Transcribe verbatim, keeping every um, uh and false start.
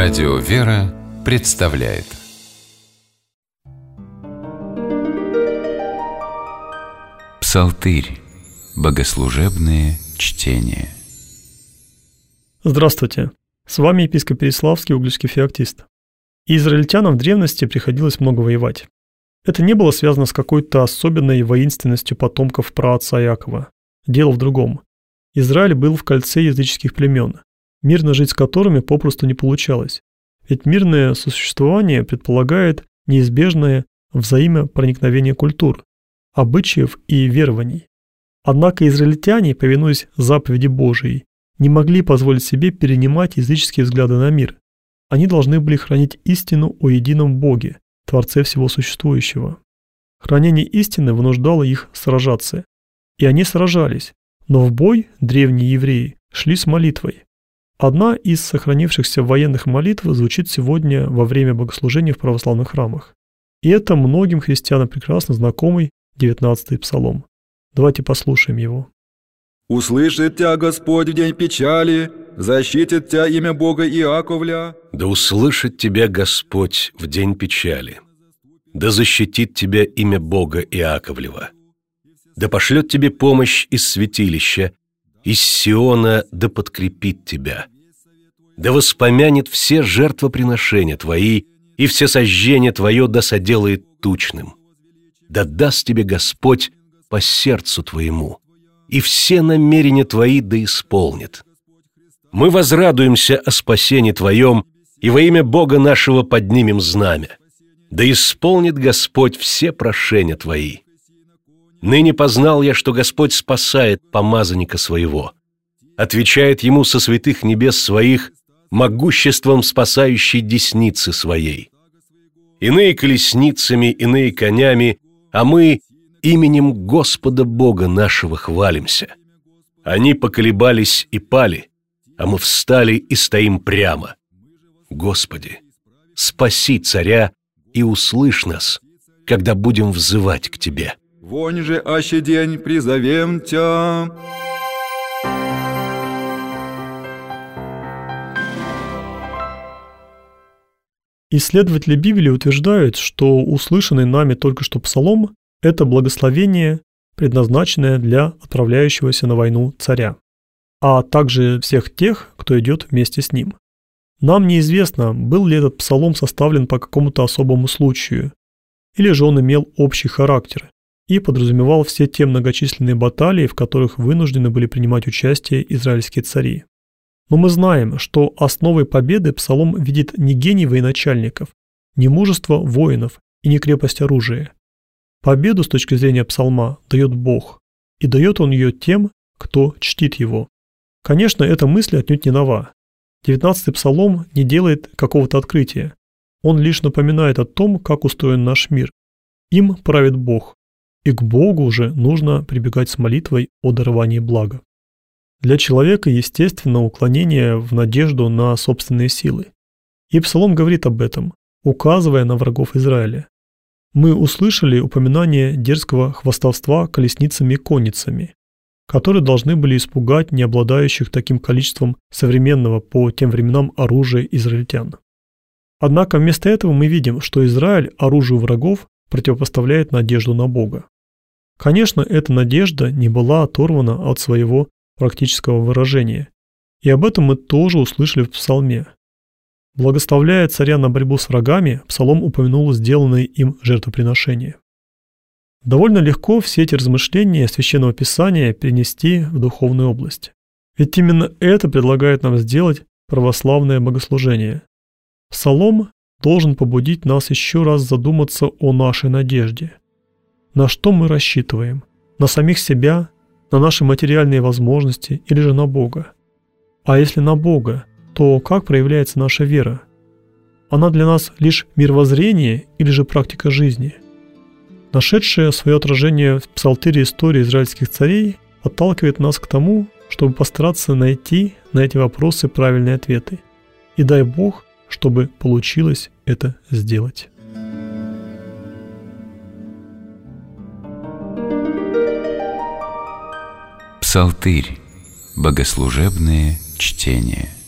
Радио «Вера» представляет Псалтырь. Богослужебные чтения. Здравствуйте! С вами епископ Переславский, угличский феоктист. Израильтянам в древности приходилось много воевать. Это не было связано с какой-то особенной воинственностью потомков праотца Иакова. Дело в другом. Израиль был в кольце языческих племен, мирно жить с которыми попросту не получалось. Ведь мирное сосуществование предполагает неизбежное взаимопроникновение культур, обычаев и верований. Однако израильтяне, повинуясь заповеди Божией, не могли позволить себе перенимать языческие взгляды на мир. Они должны были хранить истину о едином Боге, Творце всего существующего. Хранение истины вынуждало их сражаться. И они сражались, но в бой древние евреи шли с молитвой. Одна из сохранившихся военных молитв звучит сегодня во время богослужения в православных храмах. И это многим христианам прекрасно знакомый девятнадцатый псалом. Давайте послушаем его. «Услышит тебя Господь в день печали, защитит тебя имя Бога Иаковля». Да услышит тебя Господь в день печали, да защитит тебя имя Бога Иаковлева. Да пошлет тебе помощь из святилища, из Сиона да подкрепит тебя. Да воспомянет все жертвоприношения твои, и все сожжение твое да соделает тучным. Да даст тебе Господь по сердцу твоему, и все намерения твои да исполнит. Мы возрадуемся о спасении твоем, и во имя Бога нашего поднимем знамя. Да исполнит Господь все прошения твои. Ныне познал я, что Господь спасает помазанника своего, отвечает ему со святых небес своих могуществом спасающей десницы своей. Иные колесницами, иные конями, а мы именем Господа Бога нашего хвалимся. Они поколебались и пали, а мы встали и стоим прямо. Господи, спаси царя и услышь нас, когда будем взывать к Тебе. Вонь же аще день призовем Тя. Исследователи Библии утверждают, что услышанный нами только что псалом – это благословение, предназначенное для отправляющегося на войну царя, а также всех тех, кто идет вместе с ним. Нам неизвестно, был ли этот псалом составлен по какому-то особому случаю, или же он имел общий характер и подразумевал все те многочисленные баталии, в которых вынуждены были принимать участие израильские цари. Но мы знаем, что основой победы псалом видит не гений военачальников, не мужество воинов и не крепость оружия. Победу с точки зрения псалма дает Бог, и дает он ее тем, кто чтит его. Конечно, эта мысль отнюдь не нова. девятнадцатый псалом не делает какого-то открытия. Он лишь напоминает о том, как устроен наш мир. Им правит Бог, и к Богу уже нужно прибегать с молитвой о даровании блага. Для человека естественно уклонение в надежду на собственные силы. И псалом говорит об этом, указывая на врагов Израиля. Мы услышали упоминание дерзкого хвастовства колесницами и конницами, которые должны были испугать не обладающих таким количеством современного по тем временам оружия израильтян. Однако вместо этого мы видим, что Израиль оружию врагов противопоставляет надежду на Бога. Конечно, эта надежда не была оторвана от своего практического выражения, и об этом мы тоже услышали в псалме. Благословляя царя на борьбу с врагами, псалом упомянул сделанные им жертвоприношения. Довольно легко все эти размышления Священного Писания перенести в духовную область. Ведь именно это предлагает нам сделать православное богослужение. Псалом должен побудить нас еще раз задуматься о нашей надежде. На что мы рассчитываем? На самих себя, на наши материальные возможности или же на Бога? А если на Бога, то как проявляется наша вера? Она для нас лишь мировоззрение или же практика жизни? Нашедшее свое отражение в псалтире истории израильских царей подталкивает нас к тому, чтобы постараться найти на эти вопросы правильные ответы. И дай Бог, чтобы получилось это сделать. Псалтырь. Богослужебные чтения.